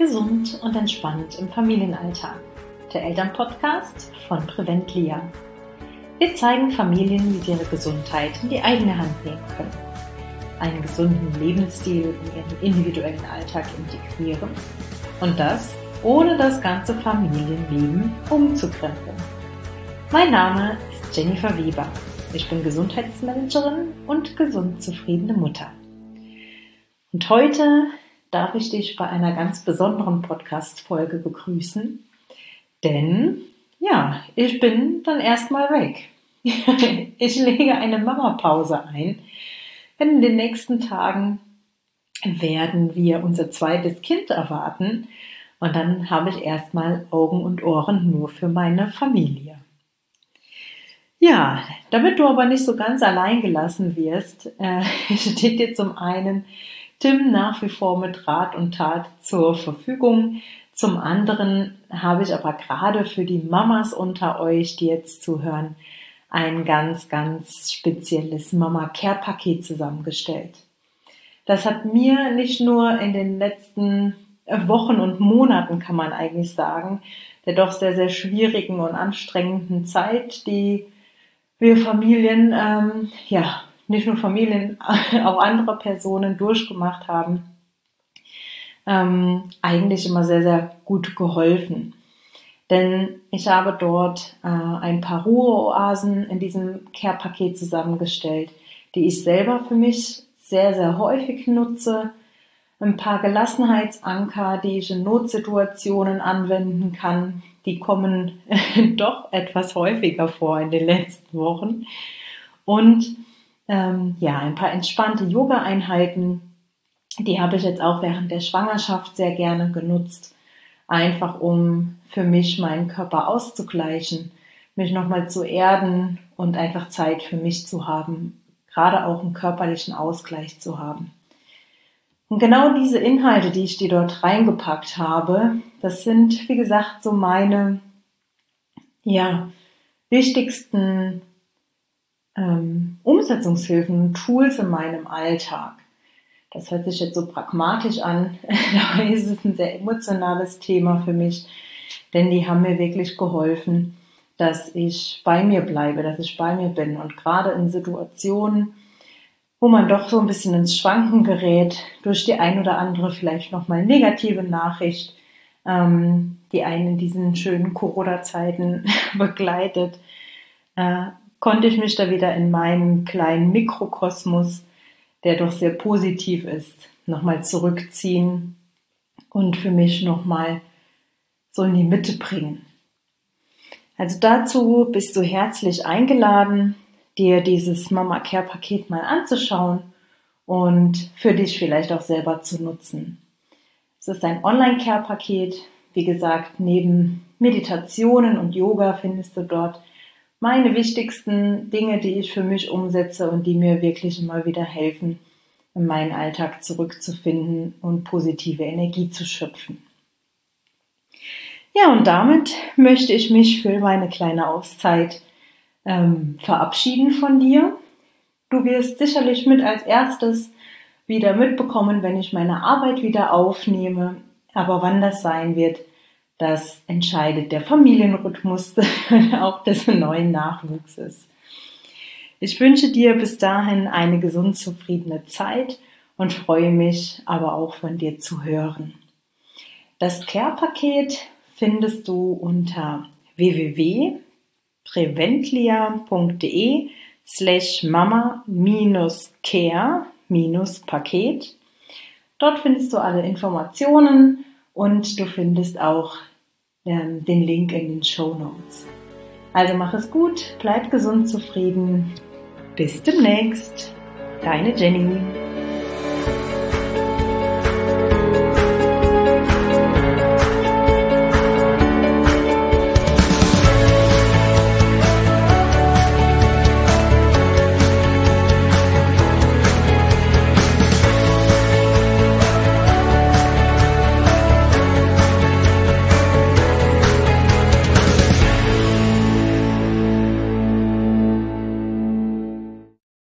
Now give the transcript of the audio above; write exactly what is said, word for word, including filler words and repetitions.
Gesund und entspannt im Familienalltag. Der Elternpodcast von Preventlia. Wir zeigen Familien, wie sie ihre Gesundheit in die eigene Hand nehmen können, einen gesunden Lebensstil in ihren individuellen Alltag integrieren und das ohne das ganze Familienleben umzukrempeln. Mein Name ist Jennifer Weber. Ich bin Gesundheitsmanagerin und gesund zufriedene Mutter. Und heute darf ich dich bei einer ganz besonderen Podcast-Folge begrüßen, denn ja, ich bin dann erstmal weg. Ich lege eine Mama-Pause ein, denn in den nächsten Tagen werden wir unser zweites Kind erwarten und dann habe ich erstmal Augen und Ohren nur für meine Familie. Ja, damit du aber nicht so ganz allein gelassen wirst, äh, steht dir zum einen Tim nach wie vor mit Rat und Tat zur Verfügung. Zum anderen habe ich aber gerade für die Mamas unter euch, die jetzt zuhören, ein ganz, ganz spezielles Mama-Care-Paket zusammengestellt. Das hat mir nicht nur in den letzten Wochen und Monaten, kann man eigentlich sagen, der doch sehr, sehr schwierigen und anstrengenden Zeit, die wir Familien, ähm, ja, nicht nur Familien, auch andere Personen durchgemacht haben, ähm, eigentlich immer sehr, sehr gut geholfen. Denn ich habe dort äh, ein paar Ruheoasen in diesem Care-Paket zusammengestellt, die ich selber für mich sehr, sehr häufig nutze. Ein paar Gelassenheitsanker, die ich in Notsituationen anwenden kann. Die kommen doch etwas häufiger vor in den letzten Wochen. Und ähm, ja, ein paar entspannte Yoga-Einheiten, die habe ich jetzt auch während der Schwangerschaft sehr gerne genutzt. Einfach um für mich meinen Körper auszugleichen, mich nochmal zu erden und einfach Zeit für mich zu haben, gerade auch einen körperlichen Ausgleich zu haben. Und genau diese Inhalte, die ich dir dort reingepackt habe, das sind, wie gesagt, so meine ja, wichtigsten ähm, Umsetzungshilfen, Tools in meinem Alltag. Das hört sich jetzt so pragmatisch an, dabei ist es ein sehr emotionales Thema für mich, denn die haben mir wirklich geholfen, dass ich bei mir bleibe, dass ich bei mir bin. Und gerade in Situationen, wo man doch so ein bisschen ins Schwanken gerät, durch die ein oder andere vielleicht nochmal negative Nachricht, ähm, die einen in diesen schönen Corona-Zeiten begleitet, äh, konnte ich mich da wieder in meinen kleinen Mikrokosmos, der doch sehr positiv ist, nochmal zurückziehen und für mich nochmal so in die Mitte bringen. Also dazu bist du herzlich eingeladen, dir dieses Mama-Care-Paket mal anzuschauen und für dich vielleicht auch selber zu nutzen. Es ist ein Online-Care-Paket. Wie gesagt, neben Meditationen und Yoga findest du dort meine wichtigsten Dinge, die ich für mich umsetze und die mir wirklich immer wieder helfen, in meinen Alltag zurückzufinden und positive Energie zu schöpfen. Ja, und damit möchte ich mich für meine kleine Auszeit ähm, verabschieden von dir. Du wirst sicherlich mit als erstes wieder mitbekommen, wenn ich meine Arbeit wieder aufnehme. Aber wann das sein wird, das entscheidet der Familienrhythmus auch des neuen Nachwuchses. Ich wünsche dir bis dahin eine gesund zufriedene Zeit und freue mich aber auch von dir zu hören. Das Care-Paket findest du unter w w w punkt preventlia punkt d e slash mama minus care minus paket. Dort findest du alle Informationen und du findest auch ähm, den Link in den Shownotes. Also mach es gut, bleib gesund zufrieden. Bis demnächst. Deine Jenny.